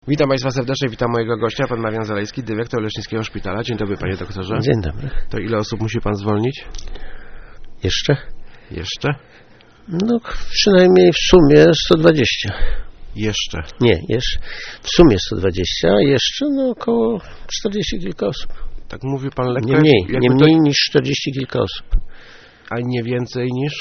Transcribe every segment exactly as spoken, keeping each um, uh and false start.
Witam Państwa serdecznie, witam mojego gościa, pan Marian Zalejski, dyrektor Leszczyńskiego Szpitala. Dzień dobry, panie doktorze. Dzień dobry. To ile osób musi pan zwolnić? Jeszcze? Jeszcze? No przynajmniej w sumie sto dwadzieścia. Jeszcze? Nie, jeszcze. W sumie sto dwadzieścia, a jeszcze no około czterdzieści kilka osób. Tak mówi pan lekko? Nie mniej, jakby nie to... mniej niż czterdzieści kilka osób. A nie więcej niż?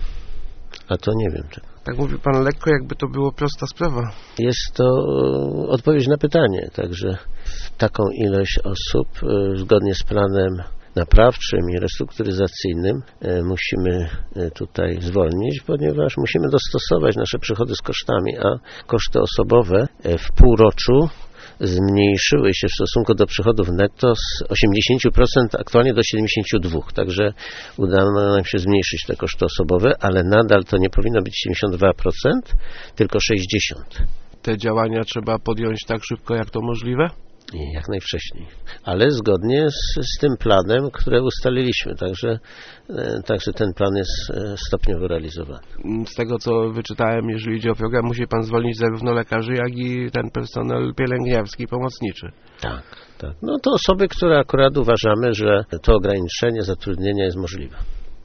A to nie wiem czego. Tak mówi pan lekko, jakby to było prosta sprawa. Jest to odpowiedź na pytanie, także taką ilość osób zgodnie z planem naprawczym i restrukturyzacyjnym musimy tutaj zwolnić, ponieważ musimy dostosować nasze przychody z kosztami, a koszty osobowe w półroczu zmniejszyły się w stosunku do przychodów netto z osiemdziesiąt procent aktualnie do siedemdziesiąt dwa procent. Także udało nam się zmniejszyć te koszty osobowe, ale nadal to nie powinno być siedemdziesiąt dwa procent, tylko sześćdziesiąt procent. Te działania trzeba podjąć tak szybko, jak to możliwe? I jak najwcześniej, ale zgodnie z, z tym planem, który ustaliliśmy, także, także ten plan jest stopniowo realizowany. Z tego, co wyczytałem, jeżeli idzie o program, musi pan zwolnić zarówno lekarzy, jak i ten personel pielęgniarski i pomocniczy. Tak, tak. No to osoby, które akurat uważamy, że to ograniczenie zatrudnienia jest możliwe.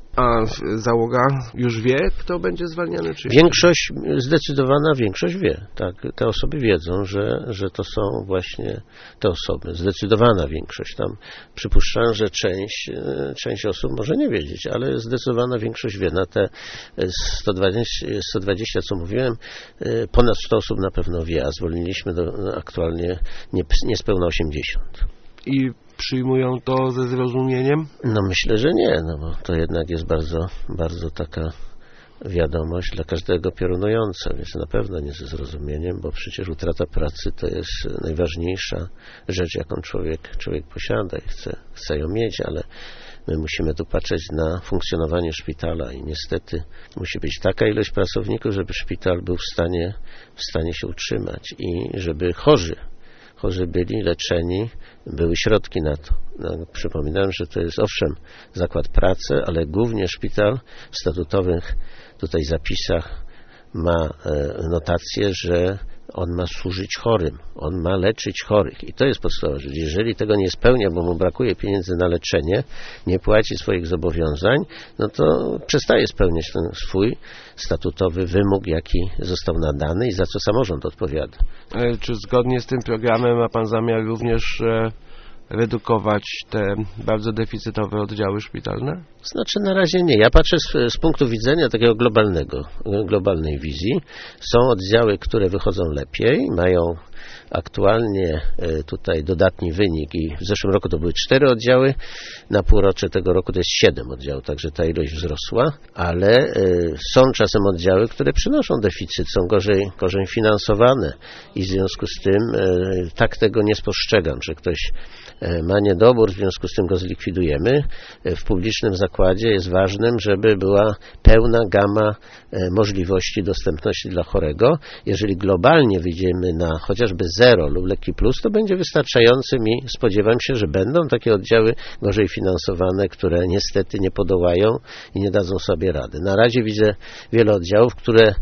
A załoga już wie, kto będzie zwalniany? Czy większość, zdecydowana większość wie. Tak, te osoby wiedzą, że, że to są właśnie te osoby. Zdecydowana większość. Tam przypuszczam, że część, część osób może nie wiedzieć, ale zdecydowana większość wie. Na te sto dwadzieścia, sto dwadzieścia co mówiłem, ponad sto osób na pewno wie, a zwolniliśmy do, aktualnie nie, niespełna osiemdziesiąt. I przyjmują to ze zrozumieniem? No myślę, że nie, no bo to jednak jest bardzo, bardzo taka wiadomość dla każdego piorunująca, więc na pewno nie ze zrozumieniem, bo przecież utrata pracy to jest najważniejsza rzecz, jaką człowiek, człowiek posiada i chce, chce ją mieć, ale my musimy tu patrzeć na funkcjonowanie szpitala i niestety musi być taka ilość pracowników, żeby szpital był w stanie, w stanie się utrzymać i żeby chorzy chorzy byli leczeni, były środki na to. No, przypominam, że to jest owszem zakład pracy, ale głównie szpital w statutowych tutaj zapisach ma e, notację, że on ma służyć chorym, on ma leczyć chorych i to jest podstawowa rzecz. Jeżeli tego nie spełnia, bo mu brakuje pieniędzy na leczenie, nie płaci swoich zobowiązań, no to przestaje spełniać ten swój statutowy wymóg, jaki został nadany i za co samorząd odpowiada. Ale czy zgodnie z tym programem ma pan zamiar również e, redukować te bardzo deficytowe oddziały szpitalne? Znaczy na razie nie. Ja patrzę z, z punktu widzenia takiego globalnego, globalnej wizji. Są oddziały, które wychodzą lepiej, mają aktualnie tutaj dodatni wynik i w zeszłym roku to były cztery oddziały, na półrocze tego roku to jest siedem oddziałów, także ta ilość wzrosła, ale są czasem oddziały, które przynoszą deficyt, są gorzej, gorzej finansowane i w związku z tym tak tego nie spostrzegam, że ktoś ma niedobór, w związku z tym go zlikwidujemy. W publicznym zakładzie jest ważnym, żeby była pełna gama możliwości dostępności dla chorego. Jeżeli globalnie wyjdziemy na chociażby zero lub lekki plus, to będzie wystarczającym i spodziewam się, że będą takie oddziały gorzej finansowane, które niestety nie podołają i nie dadzą sobie rady. Na razie widzę wiele oddziałów, które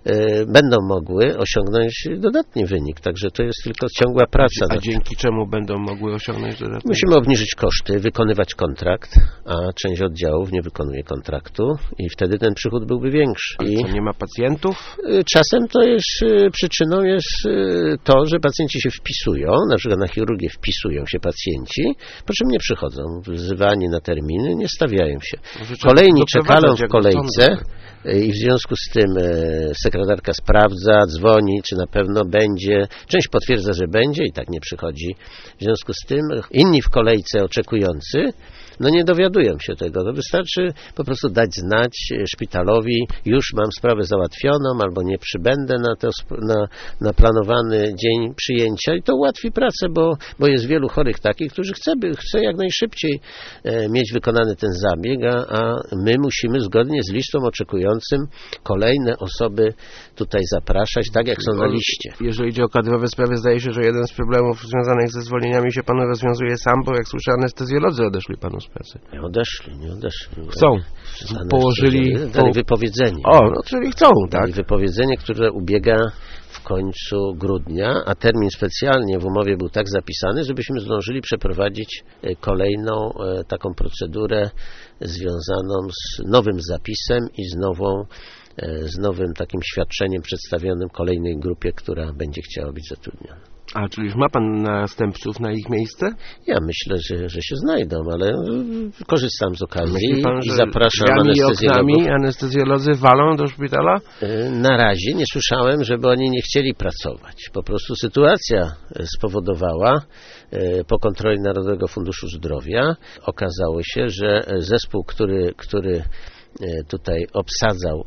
będą mogły osiągnąć dodatni wynik, także to jest tylko ciągła praca. A dzięki czemu będą mogły osiągnąć dodatni? Musimy obniżyć koszty, wykonywać kontrakt, a część oddziałów nie wykonuje kontraktu i wtedy ten przychód byłby większy. Ale co, nie ma pacjentów? Czasem to jest, przyczyną jest to, że pacjenci się wpisują, na przykład na chirurgię wpisują się pacjenci, po czym nie przychodzą, wzywani na terminy, nie stawiają się. Kolejni czekają w kolejce i w związku z tym sekretarka sprawdza, dzwoni, czy na pewno będzie, część potwierdza, że będzie i tak nie przychodzi. W związku z tym inni w kolejce oczekujący no nie dowiadują się tego. To wystarczy po prostu dać znać szpitalowi, już mam sprawę załatwioną, albo nie przybędę na, to, na, na planowany dzień przyjęcia i to ułatwi pracę, bo, bo jest wielu chorych takich, którzy chce, chce jak najszybciej e, mieć wykonany ten zabieg, a, a my musimy zgodnie z listą oczekującym kolejne osoby tutaj zapraszać, tak jak są na liście. Jeżeli idzie o kadrowe sprawy, zdaje się, że jeden z problemów związanych ze zwolnieniami się panu rozwiązuje sam, bo jak słyszę, anestezjolodzy odeszli panu z pracy. Nie odeszli, nie odeszli. Chcą. Położyli... Dali wypowiedzenie. O, no czyli chcą, tak? Dali wypowiedzenie, które ubiega w końcu grudnia, a termin specjalnie w umowie był tak zapisany, żebyśmy zdążyli przeprowadzić kolejną taką procedurę związaną z nowym zapisem i z nową, z nowym takim świadczeniem przedstawionym kolejnej grupie, która będzie chciała być zatrudniona. A, czyli już ma pan następców na ich miejsce? Ja myślę, że, że się znajdą, ale korzystam z okazji pan, i zapraszam anestezjologów. anestezjologów. Anestezjolodzy walą do szpitala? Na razie nie słyszałem, żeby oni nie chcieli pracować. Po prostu sytuacja spowodowała po kontroli Narodowego Funduszu Zdrowia, okazało się, że zespół, który, który tutaj obsadzał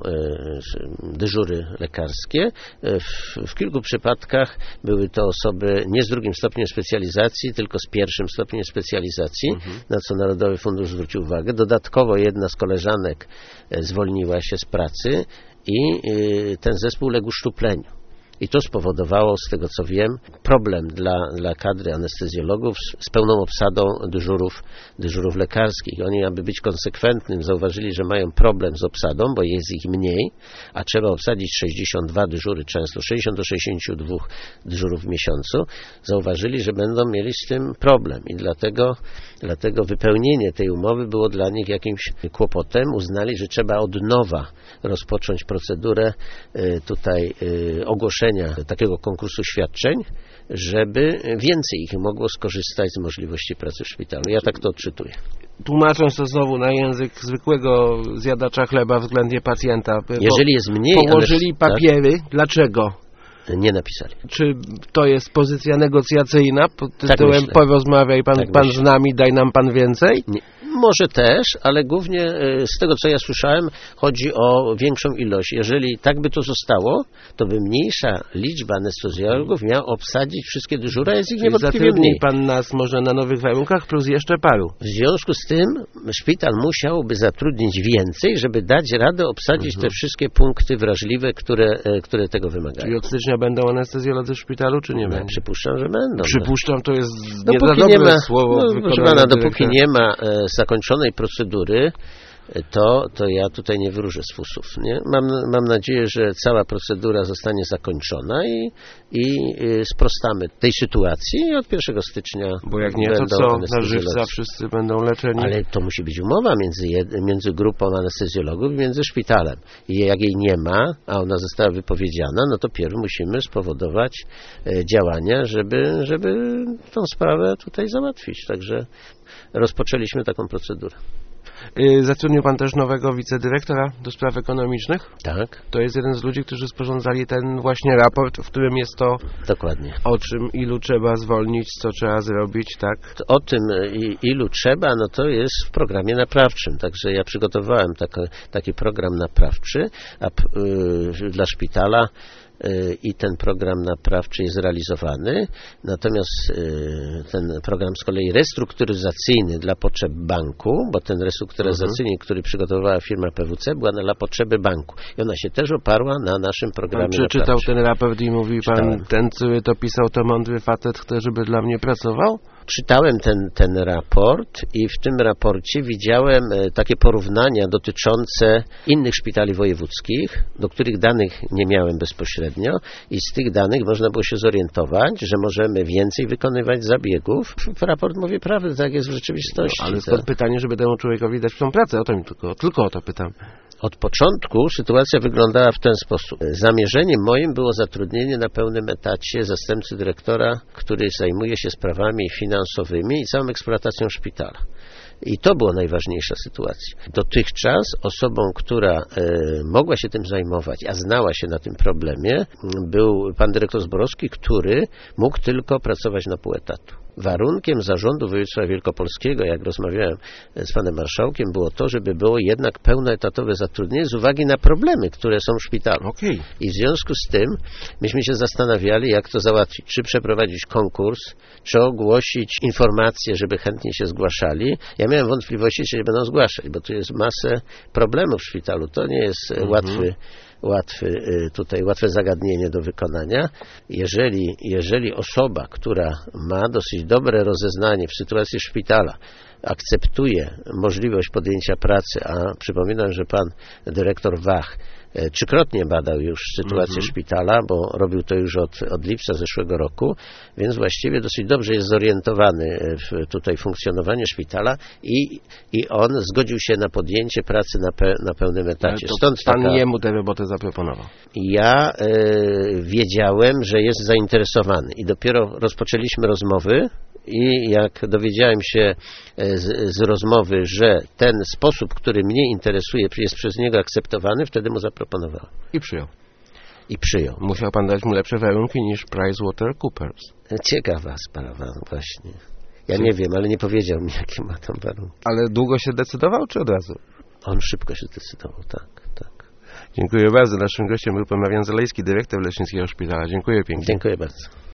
dyżury lekarskie. W, w kilku przypadkach były to osoby nie z drugim stopniem specjalizacji, tylko z pierwszym stopniem specjalizacji, mhm. na co Narodowy Fundusz zwrócił uwagę. Dodatkowo jedna z koleżanek zwolniła się z pracy i ten zespół uległ uszczupleniu. I to spowodowało, z tego co wiem, problem dla, dla kadry anestezjologów z, z pełną obsadą dyżurów, dyżurów lekarskich. Oni, aby być konsekwentnym, zauważyli, że mają problem z obsadą, bo jest ich mniej, a trzeba obsadzić sześćdziesiąt dwa dyżury, często sześćdziesiąt do sześćdziesięciu dwóch dyżurów w miesiącu. Zauważyli, że będą mieli z tym problem i dlatego, dlatego wypełnienie tej umowy było dla nich jakimś kłopotem. Uznali, że trzeba od nowa rozpocząć procedurę tutaj ogłoszenia takiego konkursu świadczeń, żeby więcej ich mogło skorzystać z możliwości pracy w szpitalu. Ja tak to odczytuję. Tłumacząc to znowu na język zwykłego zjadacza chleba względnie pacjenta. Jeżeli jest mniej... Położyli ale... papiery. Tak? Dlaczego? Nie napisali. Czy to jest pozycja negocjacyjna pod tytułem tak porozmawiaj pan, tak pan z nami, daj nam pan więcej? Nie. Może też, ale głównie z tego, co ja słyszałem, chodzi o większą ilość. Jeżeli tak by to zostało, to by mniejsza liczba anestezjologów miała obsadzić wszystkie dyżury, a jest ich niewątpliwie mniej. Pan nas może na nowych warunkach plus jeszcze paru. W związku z tym szpital musiałby zatrudnić więcej, żeby dać radę obsadzić mhm. te wszystkie punkty wrażliwe, które, które tego wymagają. Czyli od stycznia będą anestezjolodzy w szpitalu, czy nie no, będzie? Przypuszczam, że będą. Przypuszczam, to jest dopóki nie za nie dobre ma, słowo. No, proszę pana, dopóki nie ma e, zakończonej procedury, to, to ja tutaj nie wróżę z fusów. Nie? Mam, mam nadzieję, że cała procedura zostanie zakończona i, i sprostamy tej sytuacji i od pierwszego stycznia. Bo jak nie, to co? Na żywca wszyscy będą leczeni? Ale to musi być umowa między, jed, między grupą anestezjologów i między szpitalem. I jak jej nie ma, a ona została wypowiedziana, no to pierw musimy spowodować e, działania, żeby, żeby tą sprawę tutaj załatwić. Także rozpoczęliśmy taką procedurę. Zatrudnił pan też nowego wicedyrektora do spraw ekonomicznych? Tak. To jest jeden z ludzi, którzy sporządzali ten właśnie raport, w którym jest to dokładnie o czym, ilu trzeba zwolnić, co trzeba zrobić, tak? O tym, ilu trzeba, no to jest w programie naprawczym. Także ja przygotowałem taki, taki program naprawczy a, y, dla szpitala i ten program naprawczy jest realizowany, natomiast ten program z kolei restrukturyzacyjny dla potrzeb banku, bo ten restrukturyzacyjny, uh-huh. który przygotowała firma P W C, była dla potrzeby banku i ona się też oparła na naszym programie naprawczym. Pan przeczytał ten raport i mówi pan, Czytałem. ten, który to pisał, to mądry facet chce, żeby dla mnie pracował? Czytałem ten, ten raport i w tym raporcie widziałem takie porównania dotyczące innych szpitali wojewódzkich, do których danych nie miałem bezpośrednio i z tych danych można było się zorientować, że możemy więcej wykonywać zabiegów. Raport mówi prawdę, tak jest w rzeczywistości. No, ale stąd pytanie, żeby temu człowiekowi dać tą pracę, o to mi tylko, tylko o to pytam. Od początku sytuacja wyglądała w ten sposób. Zamierzeniem moim było zatrudnienie na pełnym etacie zastępcy dyrektora, który zajmuje się sprawami finansowymi i całą eksploatacją szpitala. I to była najważniejsza sytuacja. Dotychczas osobą, która e, mogła się tym zajmować, a znała się na tym problemie, był pan dyrektor Zborowski, który mógł tylko pracować na pół etatu. Warunkiem zarządu województwa wielkopolskiego, jak rozmawiałem z panem marszałkiem, było to, żeby było jednak pełnoetatowe zatrudnienie z uwagi na problemy, które są w szpitalu. Okay. I w związku z tym myśmy się zastanawiali, jak to załatwić. Czy przeprowadzić konkurs, czy ogłosić informacje, żeby chętnie się zgłaszali. Ja miałem wątpliwości, czy się będą zgłaszać, bo tu jest masę problemów w szpitalu. To nie jest mhm. łatwy łatwy, tutaj łatwe zagadnienie do wykonania. Jeżeli, jeżeli osoba, która ma dosyć dobre rozeznanie w sytuacji szpitala, akceptuje możliwość podjęcia pracy, a przypominam, że pan dyrektor Wach trzykrotnie badał już sytuację Mhm. szpitala, bo robił to już od, od lipca zeszłego roku, więc właściwie dosyć dobrze jest zorientowany w tutaj funkcjonowanie szpitala i, i on zgodził się na podjęcie pracy na, pe, na pełnym etacie. To Stąd pan taka... jemu tę robotę zaproponował. Ja e, wiedziałem, że jest zainteresowany i dopiero rozpoczęliśmy rozmowy i jak dowiedziałem się e, z, z rozmowy, że ten sposób, który mnie interesuje, jest przez niego akceptowany, wtedy mu zaproponowałem I przyjął. i przyjął. Musiał pan dać mu lepsze warunki niż PricewaterhouseCoopers. Ciekawa sprawa właśnie. Ja nie wiem, ale nie powiedział mi, jakie ma tam warunki. Ale długo się decydował, czy od razu? On szybko się zdecydował, tak, tak. Dziękuję bardzo. Naszym gościem był pan Marian Zalejski, dyrektor Lecznickiego Szpitala. Dziękuję pięknie. Dziękuję bardzo.